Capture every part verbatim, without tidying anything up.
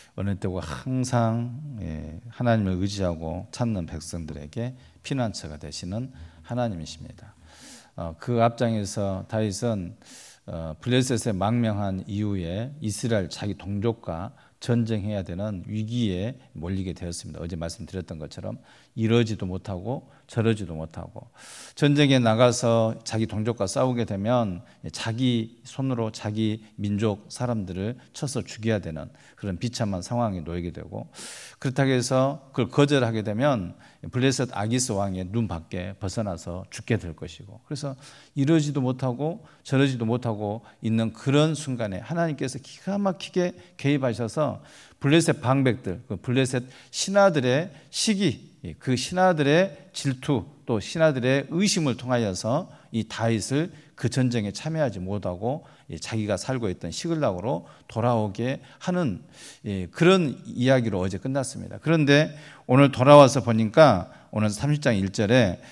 어느 때고 항상 하나님을 의지하고 찾는 백성들에게 피난처가 되시는 하나님이십니다. 그 앞장에서 다윗은 블레셋에 망명한 이후에 이스라엘 자기 동족과 전쟁해야 되는 위기에 몰리게 되었습니다. 어제 말씀드렸던 것처럼 이러지도 못하고 저러지도 못하고 전쟁에 나가서 자기 동족과 싸우게 되면 자기 손으로 자기 민족 사람들을 쳐서 죽여야 되는 그런 비참한 상황에 놓이게 되고, 그렇다고 해서 그걸 거절하게 되면 블레셋 아기스 왕의 눈 밖에 벗어나서 죽게 될 것이고, 그래서 이러지도 못하고 저러지도 못하고 있는 그런 순간에 하나님께서 기가 막히게 개입하셔서 블레셋 방백들, 그 블레셋 신하들의 시기, 그 신하들의 질투, 또 신하들의 의심을 통하여서 이 다윗을 그 전쟁에 참여하지 못하고 자기가 살고 있던 시글락으로 돌아오게 하는 그런 이야기로 어제 끝났습니다. 그런데 오늘 돌아와서 보니까 오늘 삼십 장 일 절에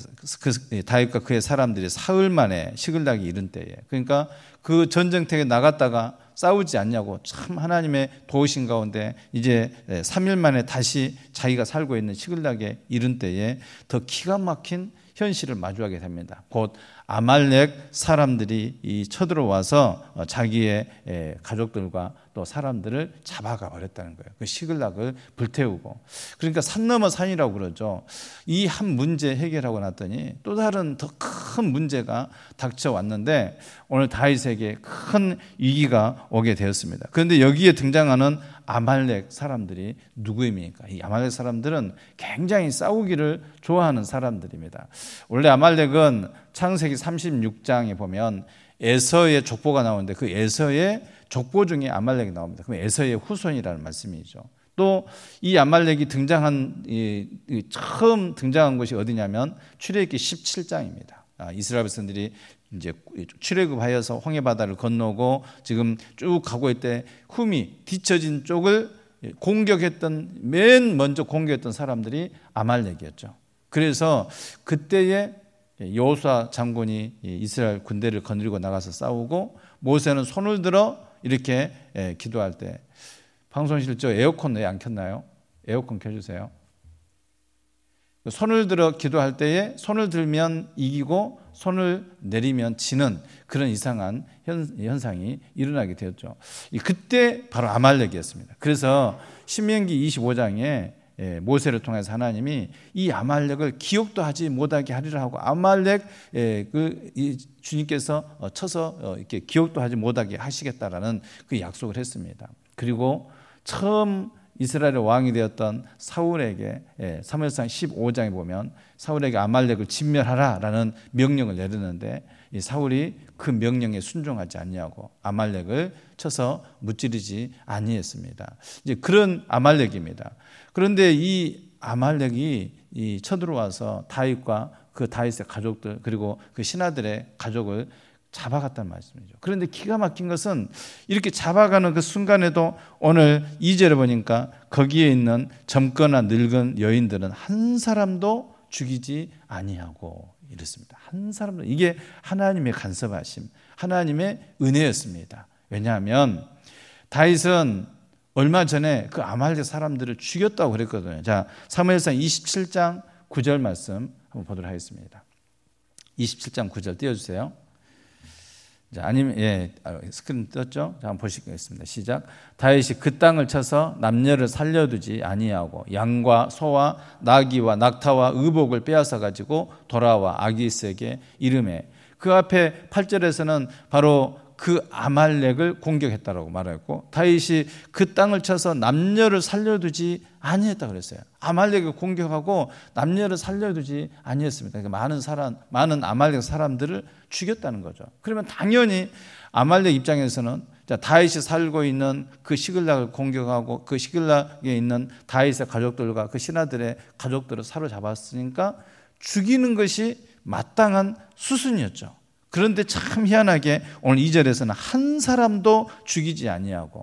그 다윗과 그의 사람들이 사흘 만에 시글락이 이른 때에, 그러니까 그 전쟁터에 나갔다가 싸우지 않냐고 참 하나님의 도우신 가운데 이제 삼 일 만에 다시 자기가 살고 있는 시글락에 이른 때에 더 기가 막힌 현실을 마주하게 됩니다. 곧 아말렉 사람들이 이 쳐들어와서 자기의 가족들과 또 사람들을 잡아가 버렸다는 거예요. 그 시글락을 불태우고. 그러니까 산 넘어 산이라고 그러죠. 이 한 문제 해결하고 났더니 또 다른 더 큰 문제가 닥쳐왔는데 오늘 다윗에게 큰 위기가 오게 되었습니다. 그런데 여기에 등장하는 아말렉 사람들이 누구입니까? 이 아말렉 사람들은 굉장히 싸우기를 좋아하는 사람들입니다. 원래 아말렉은 창세기 삼십육 장에 보면 에서의 족보가 나오는데 그 에서의 족보 중에 아말렉이 나옵니다. 그럼 에서의 후손이라는 말씀이죠. 또 이 아말렉이 등장한 이, 이 처음 등장한 곳이 어디냐면 출애굽기 십칠 장입니다. 아, 이스라엘 백성들이 이제 출애굽하여서 홍해 바다를 건너고 지금 쭉 가고 있을 때 흠이 뒤처진 쪽을 공격했던 맨 먼저 공격했던 사람들이 아말렉이었죠. 그래서 그때에 여호수아 장군이 이스라엘 군대를 거느리고 나가서 싸우고 모세는 손을 들어 이렇게 기도할 때, 방송실 저 에어컨 왜 안 켰나요? 에어컨 켜주세요. 손을 들어 기도할 때에 손을 들면 이기고 손을 내리면 지는 그런 이상한 현상이 일어나게 되었죠. 그때 바로 아말렉이었습니다. 그래서 신명기 이십오 장에 모세를 통해서 하나님이 이 아말렉을 기억도 하지 못하게 하리라 하고, 아말렉 그 주님께서 쳐서 이렇게 기억도 하지 못하게 하시겠다라는 그 약속을 했습니다. 그리고 처음 이스라엘의 왕이 되었던 사울에게 사무엘상 십오 장에 보면 사울에게 아말렉을 진멸하라라는 명령을 내렸는데 이 사울이 그 명령에 순종하지 아니하고 아말렉을 쳐서 무찌르지 아니했습니다. 이제 그런 아말렉입니다. 그런데 이 아말렉이 이 쳐들어와서 다윗과 그 다윗의 가족들 그리고 그 신하들의 가족을 잡아갔다는 말씀이죠. 그런데 기가 막힌 것은 이렇게 잡아가는 그 순간에도 오늘 이 절에 보니까 거기에 있는 젊거나 늙은 여인들은 한 사람도 죽이지 아니하고 이렇습니다. 한 사람도. 이게 하나님의 간섭하심, 하나님의 은혜였습니다. 왜냐하면 다윗은 얼마 전에 그 아말렉 사람들을 죽였다고 그랬거든요. 자, 사무엘상 이십칠 장 구 절 말씀 한번 보도록 하겠습니다. 이십칠 장 구 절 띄워주세요. 자, 아니면 예, 스크린 떴죠? 자, 한번 보시겠습니다. 시작. 다윗이 그 땅을 쳐서 남녀를 살려두지 아니하고 양과 소와 나귀와 낙타와 의복을 빼앗아 가지고 돌아와 아기스에게 이르매. 그 앞에 팔 절에서는 바로 그 아말렉을 공격했다라고 말했고, 다윗이 그 땅을 쳐서 남녀를 살려두지 아니했다 그랬어요. 아말렉을 공격하고 남녀를 살려두지 아니했습니다. 그러니까 많은 사람, 많은 아말렉 사람들을 죽였다는 거죠. 그러면 당연히 아말렉 입장에서는 자, 다윗이 살고 있는 그 시글락을 공격하고 그 시글락에 있는 다윗의 가족들과 그 신하들의 가족들을 사로잡았으니까 죽이는 것이 마땅한 수순이었죠. 그런데 참 희한하게 오늘 이 절에서는 한 사람도 죽이지 아니하고,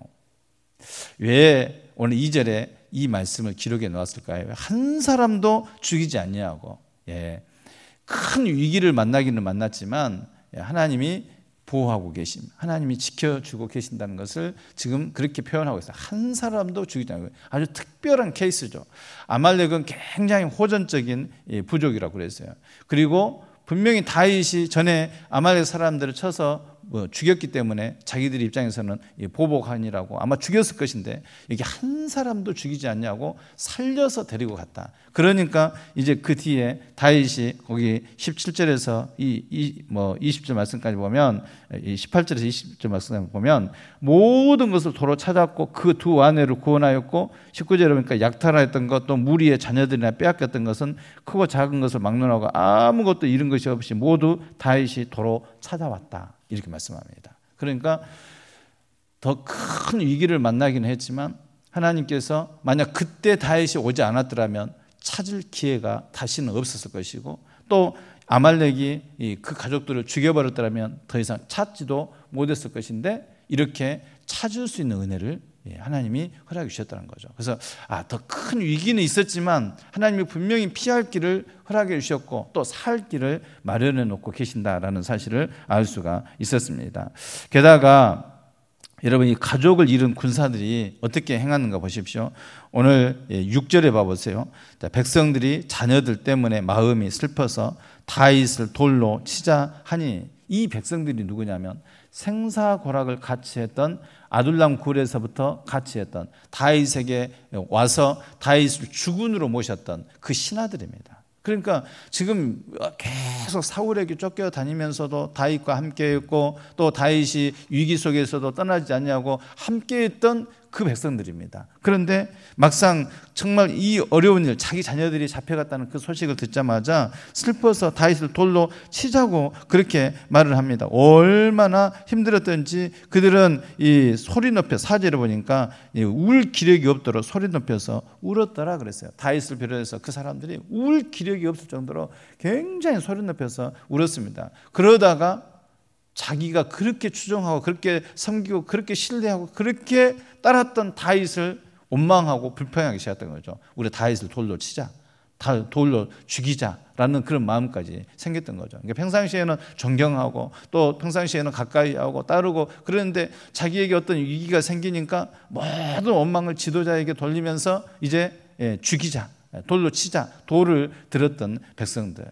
왜 오늘 이 절에 이 말씀을 기록해 놓았을까요? 한 사람도 죽이지 아니하고, 예, 큰 위기를 만나기는 만났지만 하나님이 보호하고 계심, 하나님이 지켜주고 계신다는 것을 지금 그렇게 표현하고 있어요. 한 사람도 죽이지 않고. 아주 특별한 케이스죠. 아말렉은 굉장히 호전적인 부족이라고 그랬어요. 그리고 분명히 다윗이 전에 아말렉 사람들을 쳐서 뭐 죽였기 때문에 자기들 입장에서는 보복하니라고 아마 죽였을 것인데, 이게 한 사람도 죽이지 않냐고 살려서 데리고 갔다. 그러니까 이제 그 뒤에 다윗이 거기 십칠 절에서 이, 이 뭐 이십 절 말씀까지 보면, 이 십팔 절에서 이십 절 말씀 보면 모든 것을 도로 찾았고 그 두 아내를 구원하였고, 십구 절에 보니까 약탈하였던 것, 또 무리의 자녀들이나 빼앗겼던 것은 크고 작은 것을 막론하고 아무것도 잃은 것이 없이 모두 다윗이 도로 찾아왔다, 이렇게 말씀합니다. 그러니까 더 큰 위기를 만나기는 했지만 하나님께서 만약 그때 다윗이 오지 않았더라면 찾을 기회가 다시는 없었을 것이고, 또 아말렉이 그 가족들을 죽여버렸더라면 더 이상 찾지도 못했을 것인데, 이렇게 찾을 수 있는 은혜를 하나님이 허락해 주셨다는 거죠. 그래서 아, 더 큰 위기는 있었지만 하나님이 분명히 피할 길을 허락해 주셨고 또 살 길을 마련해 놓고 계신다라는 사실을 알 수가 있었습니다. 게다가 여러분, 이 가족을 잃은 군사들이 어떻게 행하는가 보십시오. 오늘 육 절에 봐보세요. 백성들이 자녀들 때문에 마음이 슬퍼서 다윗을 돌로 치자 하니, 이 백성들이 누구냐면 생사고락을 같이 했던 아둘람 굴에서부터 같이 했던, 다윗에게 와서 다윗을 주군으로 모셨던 그 신하들입니다. 그러니까 지금 계속 사울에게 쫓겨다니면서도 다윗과 함께했고, 또 다윗이 위기 속에서도 떠나지 않냐고 함께했던 그 백성들입니다. 그런데 막상 정말 이 어려운 일, 자기 자녀들이 잡혀갔다는 그 소식을 듣자마자 슬퍼서 다윗을 돌로 치자고 그렇게 말을 합니다. 얼마나 힘들었던지 그들은 이 소리 높여, 사절에 보니까 울 기력이 없도록 소리 높여서 울었더라 그랬어요. 다윗을 비롯해서 그 사람들이 울 기력이 없을 정도로 굉장히 소리 높여서 울었습니다. 그러다가 자기가 그렇게 추종하고 그렇게 섬기고 그렇게 신뢰하고 그렇게 따랐던 다윗을 원망하고 불평하기 시작했던 거죠. 우리 다윗을 돌로 치자, 돌로 죽이자라는 그런 마음까지 생겼던 거죠. 그러니까 평상시에는 존경하고 또 평상시에는 가까이 하고 따르고 그러는데, 자기에게 어떤 위기가 생기니까 모든 원망을 지도자에게 돌리면서 이제 죽이자, 돌로 치자, 돌을 들었던 백성들.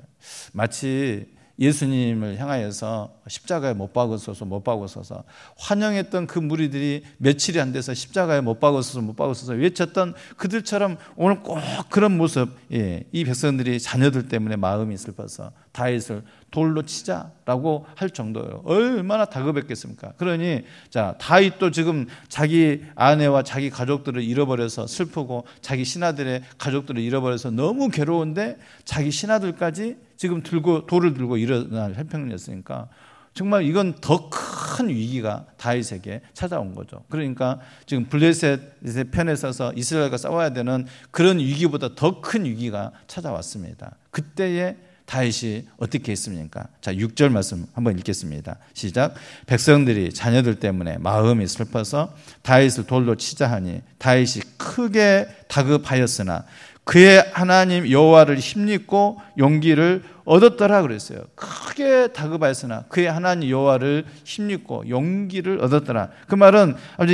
마치 예수님을 향하여서 십자가에 못 박으소서 못 박으소서 환영했던 그 무리들이 며칠이 안 돼서 십자가에 못 박으소서 못 박으소서 외쳤던 그들처럼 오늘 꼭 그런 모습, 예, 이 백성들이 자녀들 때문에 마음이 슬퍼서 다윗을 돌로 치자라고 할 정도예요. 얼마나 다급했겠습니까? 그러니 자, 다윗도 지금 자기 아내와 자기 가족들을 잃어버려서 슬프고 자기 신하들의 가족들을 잃어버려서 너무 괴로운데, 자기 신하들까지 지금 들고 돌을 들고 일어날 형편이었으니까 정말 이건 더 큰 위기가 다윗에게 찾아온 거죠. 그러니까 지금 블레셋의 편에 서서 이스라엘과 싸워야 되는 그런 위기보다 더 큰 위기가 찾아왔습니다. 그때에 다윗이 어떻게 했습니까? 자, 육 절 말씀 한번 읽겠습니다. 시작. 백성들이 자녀들 때문에 마음이 슬퍼서 다윗을 돌로 치자 하니 다윗이 크게 다급하였으나 그의 하나님 여호와를 힘입고 용기를 얻었더라 그랬어요. 크게 다급하였으나 그의 하나님 여호와를 힘입고 용기를 얻었더라. 그 말은 아주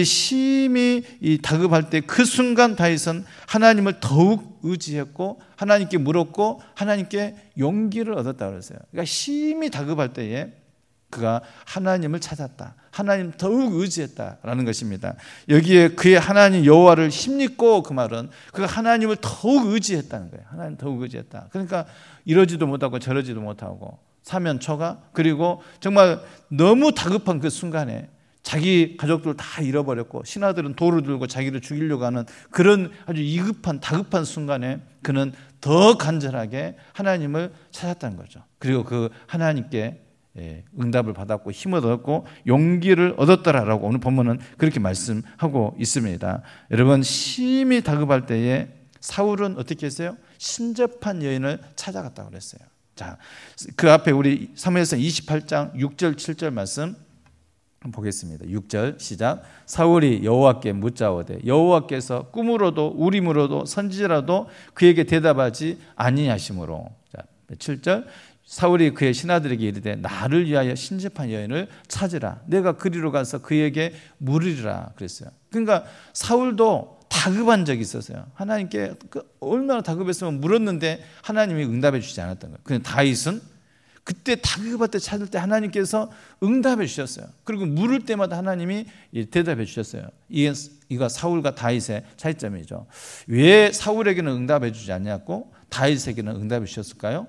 심히 이 다급할 때 그 순간 다윗은 하나님을 더욱 의지했고 하나님께 물었고 하나님께 용기를 얻었다 그랬어요. 그러니까 심히 다급할 때에 그가 하나님을 찾았다, 하나님 더욱 의지했다라는 것입니다. 여기에 그의 하나님 여호와를 힘입고, 그 말은 그가 하나님을 더욱 의지했다는 거예요. 하나님 더욱 의지했다. 그러니까 이러지도 못하고 저러지도 못하고 사면초가, 그리고 정말 너무 다급한 그 순간에 자기 가족들 다 잃어버렸고 신하들은 돌을 들고 자기를 죽이려고 하는 그런 아주 이급한 다급한 순간에 그는 더 간절하게 하나님을 찾았다는 거죠. 그리고 그 하나님께 응답을 받았고 힘을 얻었고 용기를 얻었더라라고 오늘 본문은 그렇게 말씀하고 있습니다. 여러분, 심히 다급할 때에 사울은 어떻게 했어요? 신접한 여인을 찾아갔다고 그랬어요. 자, 그 앞에 우리 사무엘상 이십팔 장 육 절 칠 절 말씀 보겠습니다. 육 절 시작. 사울이 여호와께 묻자오되 여호와께서 꿈으로도 우림으로도 선지자라도 그에게 대답하지 아니하시므로. 자, 칠 절 사울이 그의 신하들에게 이르되 나를 위하여 신접한 여인을 찾으라. 내가 그리로 가서 그에게 물으리라 그랬어요. 그러니까 사울도 다급한 적이 있었어요. 하나님께 얼마나 다급했으면 물었는데 하나님이 응답해 주지 않았던 거예요. 근데 다윗은 그때 다급할 때 찾을 때 하나님께서 응답해 주셨어요. 그리고 물을 때마다 하나님이 대답해 주셨어요. 이게 이거 사울과 다윗의 차이점이죠. 왜 사울에게는 응답해 주지 않냐고 다윗에게는 응답해 주셨을까요?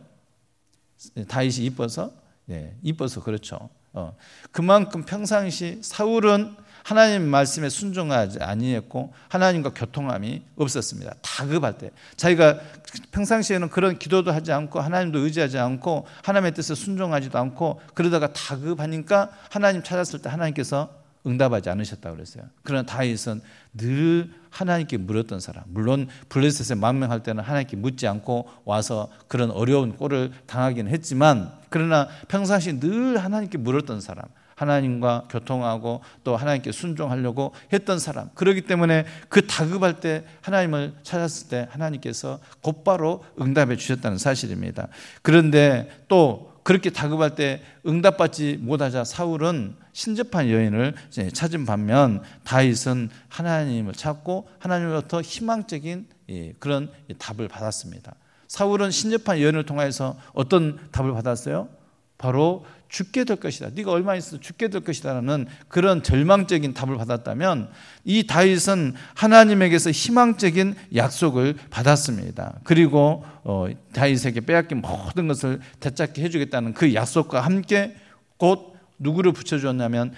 다윗이 이뻐서? 네, 이뻐서 그렇죠. 어, 그만큼 평상시 사울은 하나님 말씀에 순종하지 아니했고 하나님과 교통함이 없었습니다. 다급할 때 자기가 평상시에는 그런 기도도 하지 않고 하나님도 의지하지 않고 하나님의 뜻에 순종하지도 않고 그러다가 다급하니까 하나님 찾았을 때 하나님께서 응답하지 않으셨다고 그랬어요. 그러나 다윗은 늘 하나님께 물었던 사람. 물론 블레셋에 망명할 때는 하나님께 묻지 않고 와서 그런 어려운 꼴을 당하긴 했지만 그러나 평상시 늘 하나님께 물었던 사람. 하나님과 교통하고 또 하나님께 순종하려고 했던 사람. 그렇기 때문에 그 다급할 때 하나님을 찾았을 때 하나님께서 곧바로 응답해 주셨다는 사실입니다. 그런데 또 그렇게 다급할 때 응답받지 못하자 사울은 신접한 여인을 찾은 반면 다윗은 하나님을 찾고 하나님으로부터 희망적인 그런 답을 받았습니다. 사울은 신접한 여인을 통해서 어떤 답을 받았어요? 바로 죽게 될 것이다. 네가 얼마 있어도 죽게 될 것이다라는 그런 절망적인 답을 받았다면 이 다윗은 하나님에게서 희망적인 약속을 받았습니다. 그리고 어, 다윗에게 빼앗긴 모든 것을 되찾게 해주겠다는 그 약속과 함께 곧 누구를 붙여주었냐면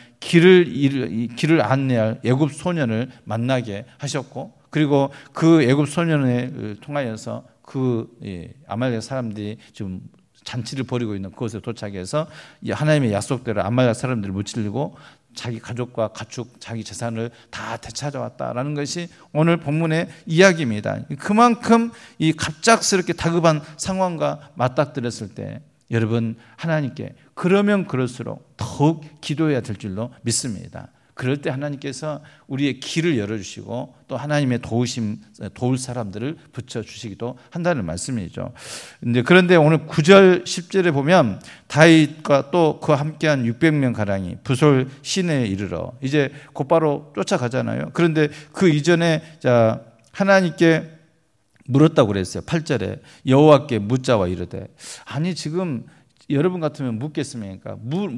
길을 길을 안내할 애굽 소년을 만나게 하셨고 그리고 그 애굽 소년을 통하여서 그 예, 아말렉 사람들이 지금 잔치를 벌이고 있는 그곳에 도착해서 하나님의 약속대로 아말렉 사람들을 무찌르고 자기 가족과 가축, 자기 재산을 다 되찾아왔다라는 것이 오늘 본문의 이야기입니다. 그만큼 이 갑작스럽게 다급한 상황과 맞닥뜨렸을 때 여러분 하나님께 그러면 그럴수록 더욱 기도해야 될 줄로 믿습니다. 그럴 때 하나님께서 우리의 길을 열어주시고 또 하나님의 도우심, 도울 사람들을 붙여주시기도 한다는 말씀이죠. 그런데 오늘 구 절, 십 절에 보면 다윗과 또 그와 함께한 육백 명 가량이 부솔 시내에 이르러 이제 곧바로 쫓아가잖아요. 그런데 그 이전에 자 하나님께 물었다고 그랬어요. 팔 절에 여호와께 묻자와 이르되 아니 지금 여러분 같으면 묻겠습니까?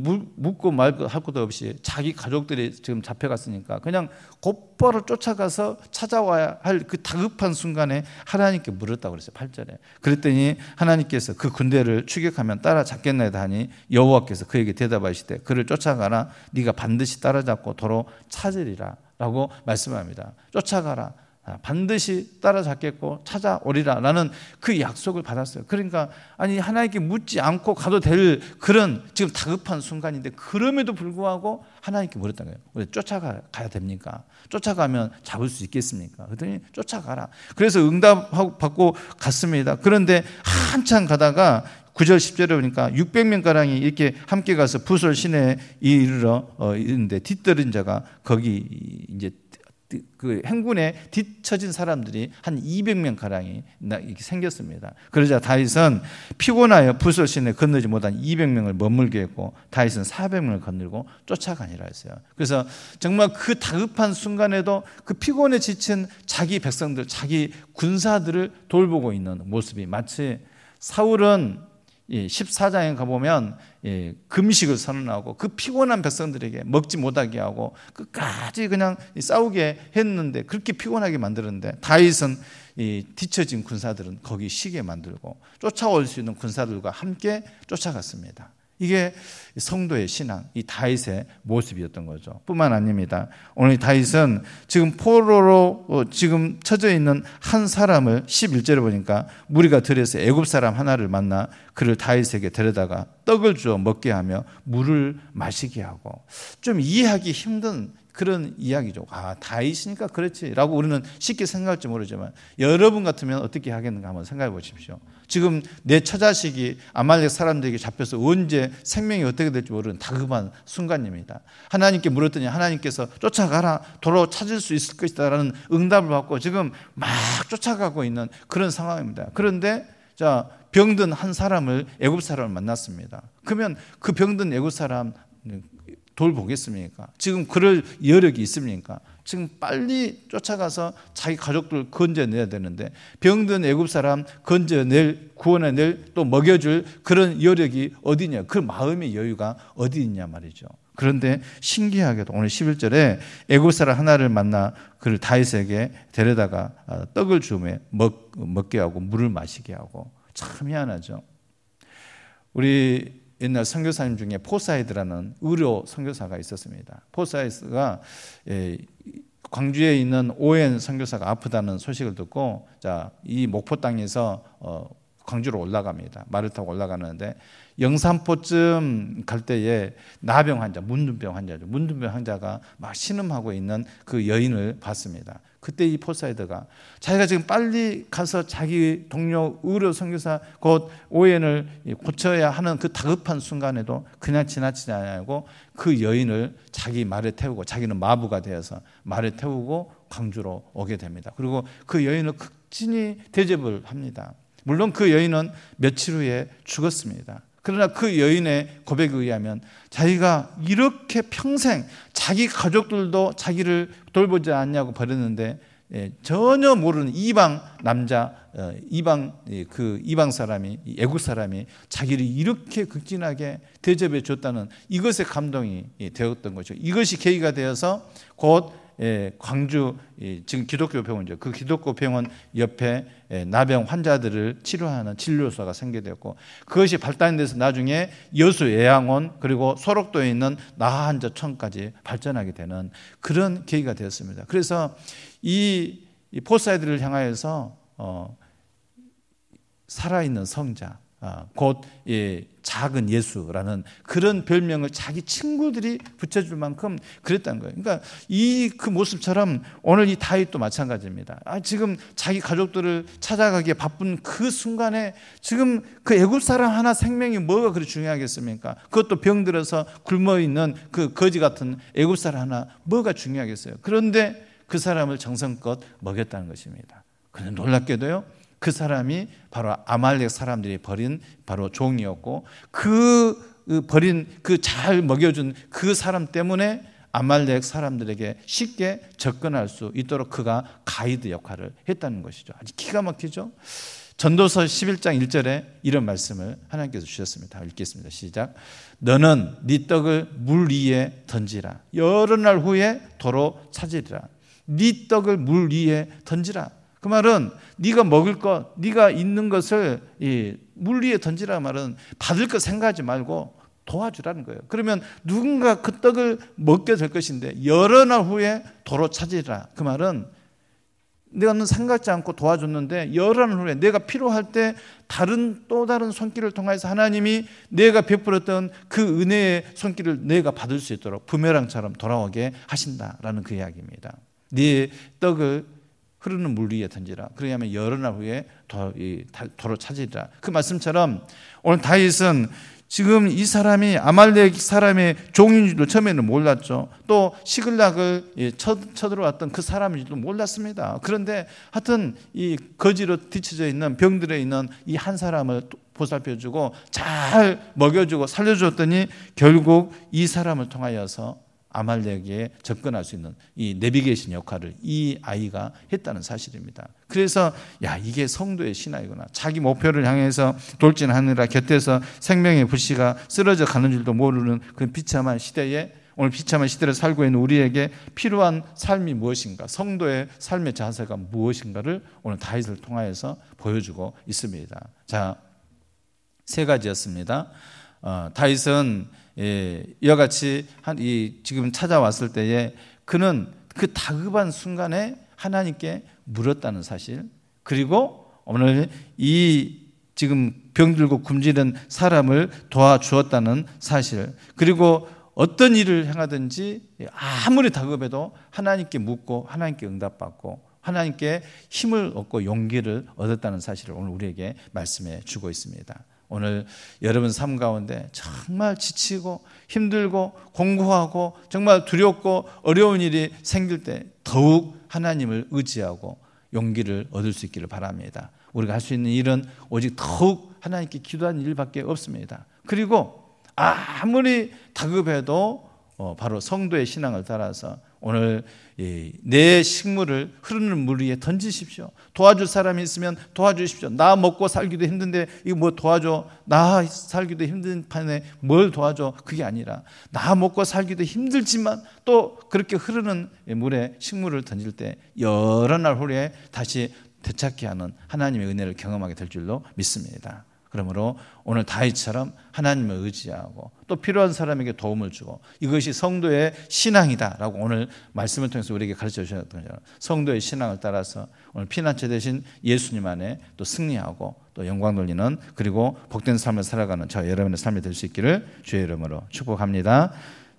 묻고 말 할 것도 없이 자기 가족들이 지금 잡혀갔으니까 그냥 곧바로 쫓아가서 찾아와야 할 그 다급한 순간에 하나님께 물었다고 그랬어요. 팔 절에. 그랬더니 하나님께서 그 군대를 추격하면 따라잡겠나이다 하니 여호와께서 그에게 대답하시되 그를 쫓아가라. 네가 반드시 따라잡고 도로 찾으리라 라고 말씀합니다. 쫓아가라. 반드시 따라잡겠고 찾아오리라 라는 그 약속을 받았어요. 그러니까 아니 하나님께 묻지 않고 가도 될 그런 지금 다급한 순간인데 그럼에도 불구하고 하나님께 물었다는 거예요. 왜 쫓아가야 됩니까? 쫓아가면 잡을 수 있겠습니까? 그랬더니 쫓아가라. 그래서 응답받고 갔습니다. 그런데 한참 가다가 구 절 십 절에 보니까 육백 명 가량이 이렇게 함께 가서 부솔 시내에 이르러 있는데 뒤떨어진 자가 거기 이제 그 행군에 뒤처진 사람들이 한 이백 명 가량이 이렇게 생겼습니다. 그러자 다윗은 피곤하여 부솔 시내에 건너지 못한 이백 명을 머물게 했고 다윗은 사백 명을 건너고 쫓아가니라 했어요. 그래서 정말 그 다급한 순간에도 그 피곤에 지친 자기 백성들, 자기 군사들을 돌보고 있는 모습이 마치 사울은 십사 장에 가보면 금식을 선언하고 그 피곤한 백성들에게 먹지 못하게 하고 끝까지 그냥 싸우게 했는데 그렇게 피곤하게 만들었는데 다윗은 뒤처진 군사들은 거기 쉬게 만들고 쫓아올 수 있는 군사들과 함께 쫓아갔습니다. 이게 성도의 신앙, 이 다윗의 모습이었던 거죠. 뿐만 아닙니다. 오늘 다윗은 지금 포로로 지금 처져 있는 한 사람을 십일 절에 보니까 무리가 들에서 애굽 사람 하나를 만나 그를 다윗에게 데려다가 떡을 주어 먹게 하며 물을 마시게 하고 좀 이해하기 힘든 그런 이야기죠. 아, 다윗이니까 그렇지라고 우리는 쉽게 생각할지 모르지만 여러분 같으면 어떻게 하겠는가 한번 생각해 보십시오. 지금 내 처자식이 아말렉 사람들에게 잡혀서 언제 생명이 어떻게 될지 모르는 다급한 순간입니다. 하나님께 물었더니 하나님께서 쫓아가라, 도로 찾을 수 있을 것이다라는 응답을 받고 지금 막 쫓아가고 있는 그런 상황입니다. 그런데 자 병든 한 사람을 애굽 사람을 만났습니다. 그러면 그 병든 애굽 사람 돌보겠습니까? 지금 그럴 여력이 있습니까? 지금 빨리 쫓아가서 자기 가족들 건져내야 되는데 병든 애굽 사람 건져낼, 구원해낼, 또 먹여줄 그런 여력이 어디냐? 그 마음의 여유가 어디 있냐 말이죠. 그런데 신기하게도 오늘 십일 절에 애굽 사람 하나를 만나 그를 다윗에게 데려다가 떡을 주며 먹, 먹게 하고 물을 마시게 하고, 참 희한하죠. 우리 옛날 선교사님 중에 포사이드라는 의료 선교사가 있었습니다. 포사이드가 광주에 있는 오엔 선교사가 아프다는 소식을 듣고 자, 이 목포 땅에서 어, 광주로 올라갑니다. 말을 타고 올라가는데 영산포쯤 갈 때에 나병 환자, 문둥병 환자죠. 문둥병 환자가 막 신음하고 있는 그 여인을 봤습니다. 그때 이 포사이드가 자기가 지금 빨리 가서 자기 동료 의료 선교사 곧 오엔을 고쳐야 하는 그 다급한 순간에도 그냥 지나치지 않고 그 여인을 자기 말에 태우고, 자기는 마부가 되어서 말에 태우고 광주로 오게 됩니다. 그리고 그 여인을 극진히 대접을 합니다. 물론 그 여인은 며칠 후에 죽었습니다. 그러나 그 여인의 고백에 의하면 자기가 이렇게 평생 자기 가족들도 자기를 돌보지 않냐고 버렸는데 전혀 모르는 이방 남자, 이방 그 이방 사람이, 애국 사람이 자기를 이렇게 극진하게 대접해 줬다는 이것에 감동이 되었던 거죠. 이것이 계기가 되어서 곧 광주 지금 기독교 병원이죠. 그 기독교 병원 옆에 나병 환자들을 치료하는 진료소가 생겨되었고, 그것이 발달돼서 나중에 여수 예양원 그리고 소록도에 있는 나한자촌까지 발전하게 되는 그런 계기가 되었습니다. 그래서 이 포사이드를 향하여서 어, 살아있는 성자, 어, 곧 예, 작은 예수라는 그런 별명을 자기 친구들이 붙여줄 만큼 그랬다는 거예요. 그러니까 이 그 모습처럼 오늘 이 다윗도 마찬가지입니다. 아, 지금 자기 가족들을 찾아가기에 바쁜 그 순간에 지금 그 애굽 사람 하나 생명이 뭐가 그리 중요하겠습니까? 그것도 병들어서 굶어 있는 그 거지 같은 애굽 사람 하나 뭐가 중요하겠어요? 그런데 그 사람을 정성껏 먹였다는 것입니다. 그런데 놀랍게도요, 그 사람이 바로 아말렉 사람들이 버린 바로 종이었고, 그 버린 그 잘 먹여준 그 사람 때문에 아말렉 사람들에게 쉽게 접근할 수 있도록 그가 가이드 역할을 했다는 것이죠. 아주 기가 막히죠. 전도서 십일 장 일 절에 이런 말씀을 하나님께서 주셨습니다. 읽겠습니다. 시작. 너는 네 떡을 물 위에 던지라. 여러 날 후에 도로 찾으리라. 네 떡을 물 위에 던지라. 그 말은 네가 먹을 것, 네가 있는 것을 이 물 위에 던지라 말은 받을 것 생각하지 말고 도와주라는 거예요. 그러면 누군가 그 떡을 먹게 될 것인데 여러 날 후에 도로 찾으리라. 그 말은 내가 생각지 않고 도와줬는데 여러 날 후에 내가 필요할 때 다른 또 다른 손길을 통해서 하나님이 내가 베풀었던 그 은혜의 손길을 내가 받을 수 있도록 부메랑처럼 돌아오게 하신다라는 그 이야기입니다. 네 떡을 흐르는 물 위에 던지라. 그러면 여러 날 후에 도로 찾으리라. 그 말씀처럼 오늘 다윗은 지금 이 사람이 아말렉 사람의 종인 줄도 처음에는 몰랐죠. 또 시글락을 쳐들어왔던 그 사람인 줄도 몰랐습니다. 그런데 하여튼 이 거지로 뒤쳐져 있는 병들어 있는 이 한 사람을 보살펴주고 잘 먹여주고 살려줬더니 결국 이 사람을 통하여서 아말렉에 접근할 수 있는 이 내비게이션 역할을 이 아이가 했다는 사실입니다. 그래서 야, 이게 성도의 신앙이구나. 자기 목표를 향해서 돌진하느라 곁에서 생명의 불씨가 쓰러져 가는 줄도 모르는 그 비참한 시대에, 오늘 비참한 시대를 살고 있는 우리에게 필요한 삶이 무엇인가, 성도의 삶의 자세가 무엇인가를 오늘 다윗을 통하여서 보여주고 있습니다. 자, 세 가지였습니다. 어, 다윗은 예, 이와 같이 한, 이, 지금 찾아왔을 때에 그는 그 다급한 순간에 하나님께 물었다는 사실, 그리고 오늘 이 지금 병들고 굶주린 사람을 도와주었다는 사실, 그리고 어떤 일을 행하든지 아무리 다급해도 하나님께 묻고 하나님께 응답받고 하나님께 힘을 얻고 용기를 얻었다는 사실을 오늘 우리에게 말씀해 주고 있습니다. 오늘 여러분 삶 가운데 정말 지치고 힘들고 공고하고 정말 두렵고 어려운 일이 생길 때 더욱 하나님을 의지하고 용기를 얻을 수 있기를 바랍니다. 우리가 할 수 있는 일은 오직 더욱 하나님께 기도하는 일밖에 없습니다. 그리고 아무리 다급해도 바로 성도의 신앙을 따라서 오늘 내 식물을 흐르는 물 위에 던지십시오. 도와줄 사람이 있으면 도와주십시오. 나 먹고 살기도 힘든데 이거 뭐 도와줘. 나 살기도 힘든 판에 뭘 도와줘. 그게 아니라 나 먹고 살기도 힘들지만 또 그렇게 흐르는 물에 식물을 던질 때 여러 날 후에 다시 되찾게 하는 하나님의 은혜를 경험하게 될 줄로 믿습니다. 그러므로 오늘 다윗처럼 하나님을 의지하고 또 필요한 사람에게 도움을 주고 이것이 성도의 신앙이다라고 오늘 말씀을 통해서 우리에게 가르쳐 주셨던 것처럼 성도의 신앙을 따라서 오늘 피난처 되신 예수님 안에 또 승리하고 또 영광 돌리는 그리고 복된 삶을 살아가는 저 여러분의 삶이 될 수 있기를 주의 이름으로 축복합니다.